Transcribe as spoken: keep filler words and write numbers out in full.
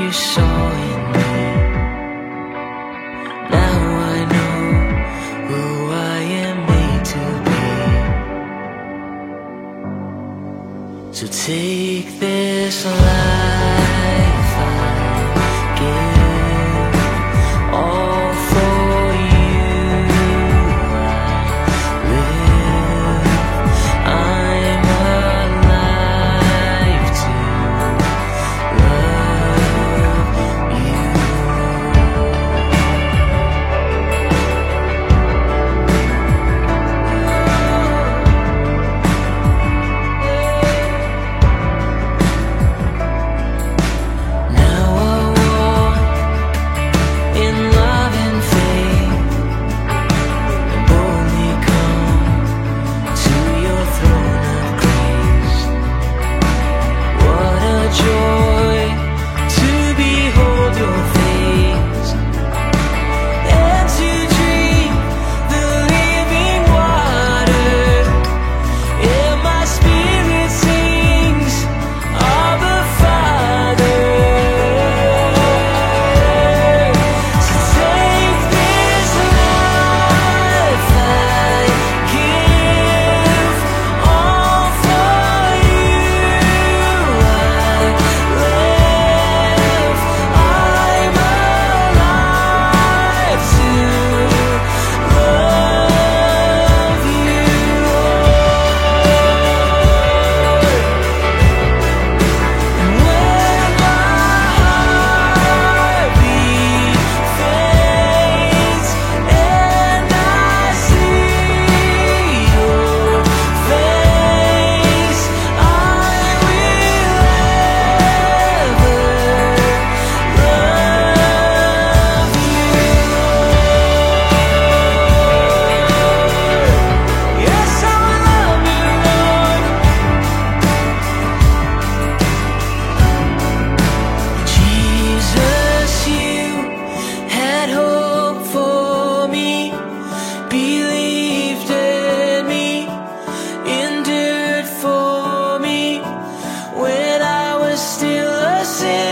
you saw in me. Now I know who I am made to be. So take this life I give, all for you I live. I'm alive to love you. Now I walk in love and faith, and boldly come to your throne of grace. What a joy to behold your face, and to drink the living water. And my spirit sings, Abba, Father. So take this life I give, all for you I live. I'm alive to love you. And when my heartbeat fades and I see your face, I will ever love you. Yes, I will love you, Lord. Jesus, you had hope for me, believed in me, endured for me when I was still a sinner.